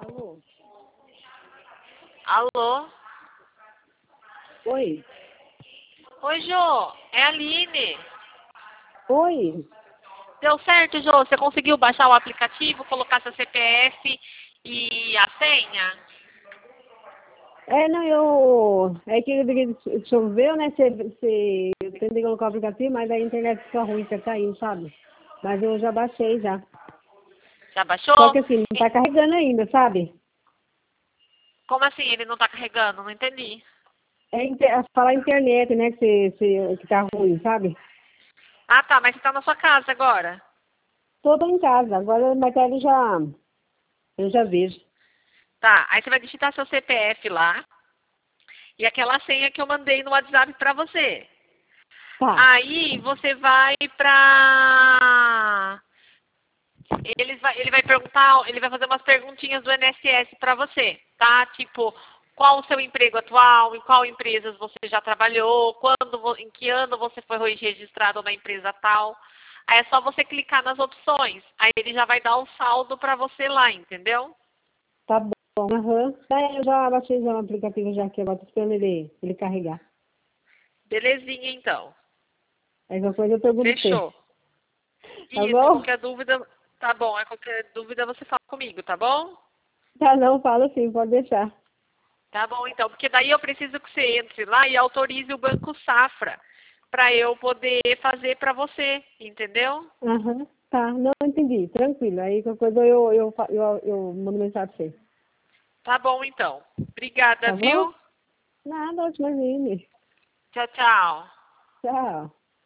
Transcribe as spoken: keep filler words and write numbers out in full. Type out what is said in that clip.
Alô? Alô? Oi? Oi, Jô. É a Aline. Oi? Deu certo, Jô? Você conseguiu baixar o aplicativo, colocar seu C P F e a senha? É, não, eu... É que choveu, né? Você, você... Eu tentei colocar o aplicativo, mas a internet fica ruim, fica caindo, sabe? Mas eu já baixei, já. Já baixou? Só que assim, não E- tá carregando ainda, sabe? Como assim ele não tá carregando? Não entendi. É inter... falar internet, né? Que, você, você... que tá ruim, sabe? Ah, tá, mas você tá na sua casa agora. Tô, tô em casa, agora mais tarde eu já... Eu já vejo. Tá, aí você vai digitar seu C P F lá e aquela senha que eu mandei no WhatsApp pra você. Tá, Aí você vai pra... Ele vai, ele vai perguntar, ele vai fazer umas perguntinhas do I N S S para você, tá? Tipo, qual o seu emprego atual, em qual empresas você já trabalhou, quando, vo- em que ano você foi registrado na empresa tal. Aí é só você clicar nas opções, aí ele já vai dar o saldo para você lá, entendeu? tá bom. Aham. É, eu já baixei já o aplicativo já aqui, agora tô esperando ele, ele carregar. Belezinha, então. Aí qualquer coisa eu pergunto pra você. Fechou. Tá Isso, bom? qualquer dúvida, tá bom. É qualquer dúvida você fala comigo, tá bom? Tá, não, fala sim, pode deixar. Tá bom, então, porque daí eu preciso que você entre lá e autorize o Banco Safra para eu poder fazer para você, entendeu? Aham, tá, não entendi, tranquilo. Aí qualquer coisa eu, eu, fa- eu, eu mando mensagem pra você. Tá bom, então. Obrigada, Tá bom? viu? Nada, ótimo, imagine. Tchau, tchau. Tchau.